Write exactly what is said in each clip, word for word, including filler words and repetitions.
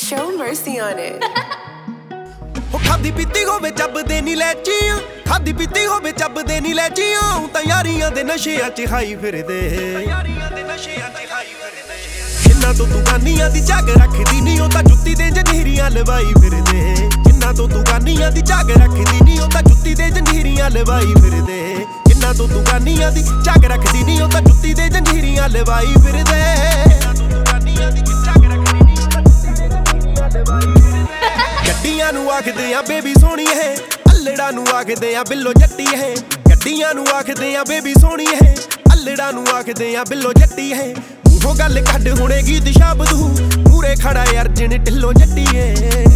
Show mercy on it. ਖਾਦੀ ਪੀਤੀ ਹੋਵੇ ਚੱਬਦੇ ਨੀ ਲੈਚੀਆਂ ਖਾਦੀ ਪੀਤੀ ਹੋਵੇ ਚੱਬਦੇ ਨੀ ਲੈਚੀਆਂ ਤਾਂ ਯਾਰੀਆਂ ਦੇ ਨਸ਼ਿਆਂ ਚ ਹਾਈ ਫਿਰਦੇ ਯਾਰੀਆਂ ਦੇ ਨਸ਼ਿਆਂ ਚ ਹਾਈ ਫਿਰਦੇ ਜਿੰਨਾ ਤੋਂ ਤੂੰ ਗਾਨੀਆਂ ਦੀ ਝਾਗ ਰੱਖਦੀ ਨੀ ਉਹ ਤਾਂ ਜੁੱਤੀ ਦੇ ਜੰਜੀਰੀਆਂ ਲਵਾਈ ਫਿਰਦੇ ਜਿੰਨਾ ਤੋਂ ਤੂੰ ਗਾਨੀਆਂ ਦੀ ਝਾਗ ਰੱਖਦੀ ਨੀ ਉਹ ਤਾਂ ਜੁੱਤੀ ਦੇ ਜੰਜੀਰੀਆਂ ਲਵਾਈ ਫਿਰਦੇ ਜਿੰਨਾ ਤੋਂ ਤੂੰ ਗਾਨੀਆਂ ਦੀ ਝਾਗ ਰੱਖਦੀ ਨੀ ਉਹ ਤਾਂ ਜੁੱਤੀ ਦੇ ਜੰਜੀਰੀਆਂ ਲਵਾਈ ਫਿਰਦੇ ਗੱਡੀਆਂ ਨੂੰ ਆਖਦੇ ਆ ਬੇਬੀ ਸੋਹਣੀ ਹੈ ਅੱਲੜਾ ਨੂੰ ਆਖਦੇ ਆ ਬਿੱਲੋ ਜੱਟੀ ਹੈ ਗੱਡੀਆਂ ਨੂੰ ਆਖਦੇ ਆ ਬੇਬੀ ਸੋਹਣੀ ਹੈ ਅੱਲੜਾ ਨੂੰ ਆਖਦੇ ਆ ਬਿੱਲੋ ਜੱਟੀ ਹੈ ਉਹ ਗੱਲ ਕੱਢ ਹੁਣੇ ਗੀਤ ਸ਼ਬਦੂ ਮੂਰੇ ਖੜਾ ਅਰਜਨ ਢਿੱਲੋਂ ਜੱਟੀ ਹੈ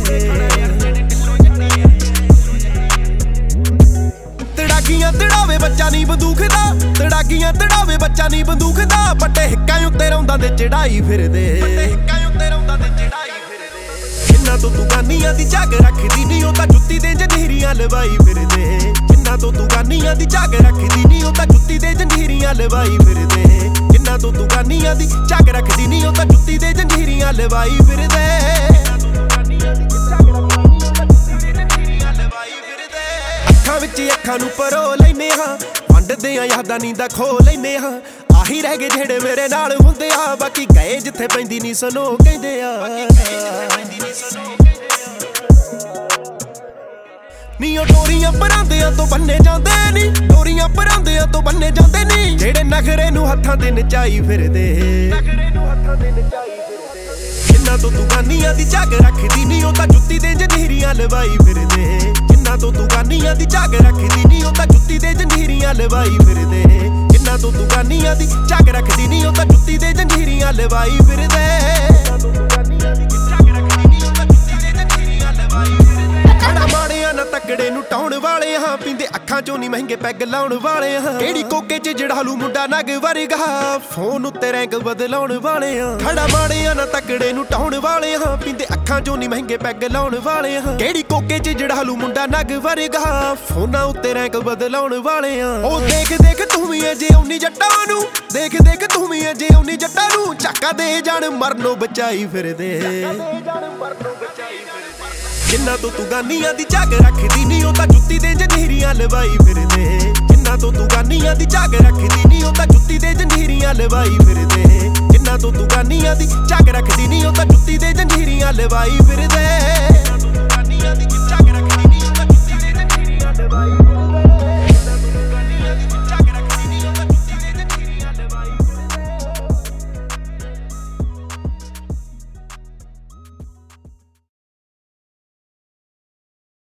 ਤੜਾਕੀਆਂ ਤੜਾਵੇ ਬੱਚਾ ਨਹੀਂ ਬੰਦੂਕ ਦਾ ਤੜਾਕੀਆਂ ਤੜਾਵੇ ਬੱਚਾ ਨਹੀਂ ਬੰਦੂਕ ਦਾ ਪੱਟੇ ਹਿੱਕਾਂ ਉੱਤੇ ਰੌਂਦਾਂ ਦੇ ਚੜਾਈ ਫਿਰਦੇ ਪੱਟੇ ਹਿੱਕਾਂ ਉੱਤੇ ਰੌਂਦਾਂ ਦੇ ਚੜਾਈ ਜਿੰਨਾ ਤੋਂ ਤੂੰ ਗਾਨੀਆਂ ਦੀ ਝਾਗ ਰੱਖਦੀ ਨੀ ਉਹ ਤਾਂ ਜੁੱਤੀ ਦੇ ਜੰਜੀਰੀਆਂ ਲਵਾਈ ਫਿਰਦੇ ਜਿੰਨਾ ਤੋਂ ਤੂੰ ਗਾਨੀਆਂ ਦੀ ਝਾਗ ਰੱਖਦੀ ਨੀ ਉਹ ਤਾਂ ਜੁੱਤੀ ਦੇ ਜੰਜੀਰੀਆਂ ਲਵਾਈ ਫਿਰਦੇ ਜਿੰਨਾ ਤੋਂ ਤੂੰ ਗਾਨੀਆਂ ਦੀ ਝਾਗ ਰੱਖਦੀ ਨੀ ਉਹ ਤਾਂ ਜੁੱਤੀ ਦੇ ਜੰਜੀਰੀਆਂ ਲਵਾਈ ਫਿਰਦੇ ਅੱਖਾਂ ਵਿੱਚ ਅੱਖਾਂ ਨੂੰ ਪਰੋ ਲੈਨੇ ਹਾਂ ਵੰਡਦੇ ਆ ਯਾਦਾਂ ਨੀ ਦਾ ਖੋ ਲੈਨੇ ਹਾਂ ਆਹੀ ਰਹਿ ਗਏ ਜਿਹੜੇ ਮੇਰੇ ਨਾਲ ਹੁੰਦੇ ਆ ਬਾਕੀ ਗਏ ਜਿੱਥੇ ਪੈਂਦੀ ਨੀ ਸਨੋ ਕਹਿੰਦੇ ਆ ਨੀ ਉਹ ਡੋਰੀਆਂ ਪਰਾਂਦਿਆਂ ਤੋਂ ਬੰਨੇ ਜਾਂਦੇ ਨੀ ਡੋਰੀਆਂ ਪਰਾਂਦਿਆਂ ਤੋਂ ਬੰਨੇ ਜਾਂਦੇ ਨੀ ਜਿਹੜੇ ਨਖਰੇ ਨੂੰ ਹੱਥਾਂ ਤੇ ਨਚਾਈ ਫਿਰਦੇ ਨਖਰੇ ਨੂੰ ਹੱਥਾਂ ਤੇ ਨਚਾਈ ਫਿਰਦੇ ਜਿੰਨਾ ਤੋਂ ਤੂੰ ਗਾਨੀਆਂ ਦੀ ਝਾਗ ਰੱਖਦੀ ਨੀ ਉਹ ਤਾਂ ਜੁੱਤੀ ਦੇ ਜੰਜੀਰੀਆਂ ਲਵਾਈ ਫਿਰਦੇ ਜਿੰਨਾ ਤੋਂ ਤੂੰ ਗਾਨੀਆਂ ਦੀ ਝਾਗ ਰੱਖਦੀ ਨੀ ਉਹ ਤਾਂ ਜੁੱਤੀ ਦੇ ਜੰਜੀਰੀਆਂ ਲਵਾਈ ਫਿਰਦੇ ਜਿੰਨਾ ਤੋਂ ਤੂੰ ਗਾਨੀਆਂ ਦੀ ਝਾਗ ਰੱਖਦੀ ਨੀ ਉਹ ਤਾਂ ਜੁੱਤੀ ਦੇ ਜੰਜੀਰੀਆਂ ਲਵਾਈ ਫਿਰਦੇ ਖੜਾ ਮਾੜਿਆਂ ਨਾ ਤੱਕੜੇ ਨੂੰ ਟਾਉਣ ਵਾਲੇ ਹਾਂ ਪੀਂਦੇ ਅੱਖਾਂ ਚੋਂ ਨੀ ਮਹਿੰਗੇ ਪੈਗ ਲਾਉਣ ਵਾਲੇ ਹਾਂ ਕਿਹੜੀ ਕੋਕੇ ਚ ਜੜਾਲੂ ਮੁੰਡਾ ਨਗ ਵਰਗਾ ਫੋਨ ਉੱਤੇ ਰੈਂਕ ਬਦਲਾਉਣ ਵਾਲੇ ਹਾਂ ਖੜਾ ਮਾੜਿਆਂ ਨਾ ਤੱਕੜੇ ਨੂੰ ਟਾਉਣ ਵਾਲੇ ਹਾਂ ਪੀਂਦੇ ਅੱਖਾਂ ਚੋਂ ਨੀ ਮਹਿੰਗੇ ਪੈਗ ਲਾਉਣ ਵਾਲੇ ਹਾਂ ਕਿਹੜੀ ਕੋਕੇ ਚ ਜੜਾਲੂ ਮੁੰਡਾ ਨਗ ਵਰਗਾ ਫੋਨਾਂ ਉੱਤੇ ਰੈਂਕ ਬਦਲਾਉਣ ਵਾਲੇ ਹਾਂ ਉਹ ਦੇਖ ਦੇਖ ਤੂੰ ਵੀ ਅਜੇ ਉਨੀ ਜੱਟਾਂ ਨੂੰ ਦੇਖ ਦੇਖ ਤੂੰ ਵੀ ਅਜੇ ਉਨੀ ਜੱਟਾਂ ਨੂੰ ਝਾਕਾ ਦੇ ਜਾਣ ਮਰਨੋਂ ਬਚਾਈ ਫਿਰਦੇ ਜਿੰਨਾ ਤੋਂ ਤੂੰ ਗਾਨੀਆਂ ਦੀ ਝਾਗ ਰੱਖਦੀ ਨੀ ਉਹ ਤਾਂ ਜੁੱਤੀ ਦੇ ਜੰਜੀਰੀਆਂ ਲਵਾਈ ਫਿਰਦੇ ਜਿੰਨਾ ਤੋਂ ਤੂੰ ਗਾਨੀਆਂ ਦੀ ਝਾਗ ਰੱਖਦੀ ਨੀ ਉਹ ਤਾਂ ਜੁੱਤੀ ਦੇ ਜੰਜੀਰੀਆਂ ਲਵਾਈ ਫਿਰਦੇ ਜਿੰਨਾ ਤੋਂ ਤੂੰ ਗਾਨੀਆਂ ਦੀ ਝਾਗ ਰੱਖਦੀ ਨੀ ਉਹ ਤਾਂ ਜੁੱਤੀ ਦੇ ਜੰਜੀਰੀਆਂ ਲਵਾਈ ਫਿਰਦੇ